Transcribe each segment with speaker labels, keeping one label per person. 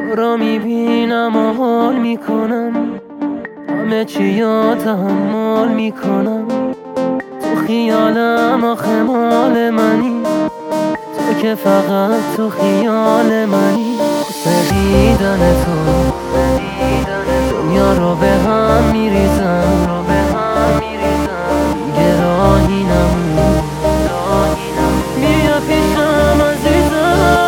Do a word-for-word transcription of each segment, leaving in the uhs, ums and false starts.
Speaker 1: تو را میبینم و حال میکنم، همه چی یا تحمل میکنم. تو خیالم آخه مال منی، تو که فقط تو خیال منی. واسه دیدن تو دنیا رو به هم میریزم، دیگه راهی نمون. بیا پیشم عزیزم،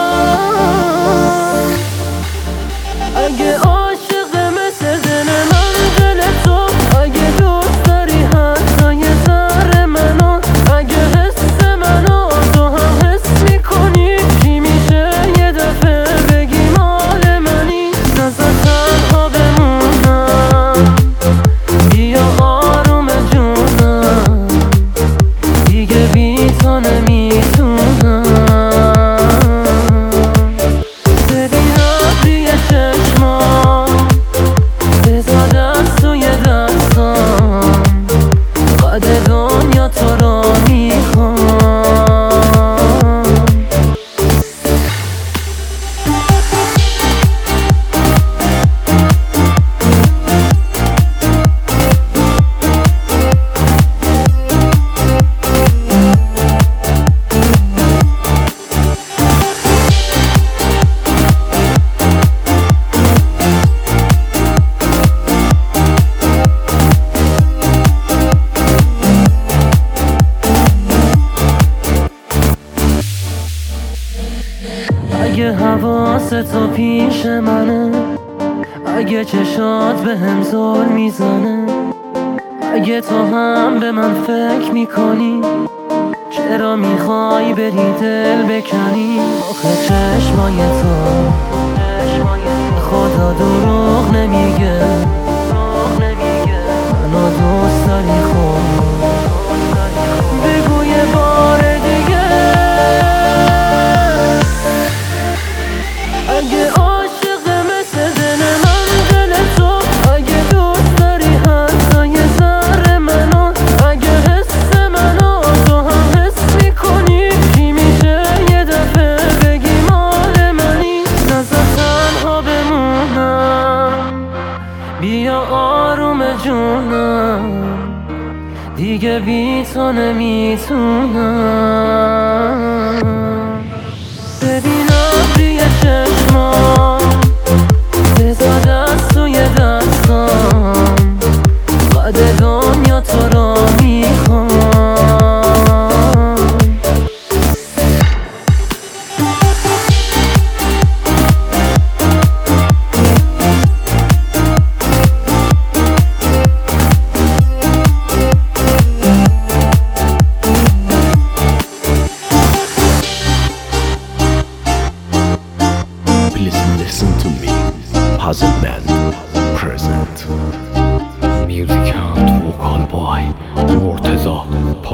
Speaker 1: اگه عاشق مثل دل من دل تو، اگه دوست داری حتی یه ذره منو، اگه حس منو تو هم حس میکنی، چی میشه یه دفعه بگی مال منی؟ نزار تنها بمونم، بیا آروم جونم، دیگه بی تو نمیتونم. ببینم توی چشمام، بذار دست توی دستام، قد دنیا تو رو میخوام. اگه حواست تو پیش منه، اگه چشات به هم زل میزنه، اگه تو هم به من فکر میکنی، چرا میخوای بری دل بکنی؟ آخه چشمای تو خدا دروغ نمیگه، منو دوست داری خب بگو یه بار دیگه. اگه عاشق مثل دل من دل تو، اگه دوست داری حتی یه ذره منو، اگه حس منو تو هم حس میکنی، چی میشه یه دفعه بگی مال منی؟ نزار تنها بمونم، بیا آروم جونم، دیگه بی تو نمیتونم. ببینم توی چشمام، بذار دست توی دستام، قد دنیا تو رو میخوام.
Speaker 2: Please listen to me. Puzzle Band present.
Speaker 3: Music and vocal by Morteza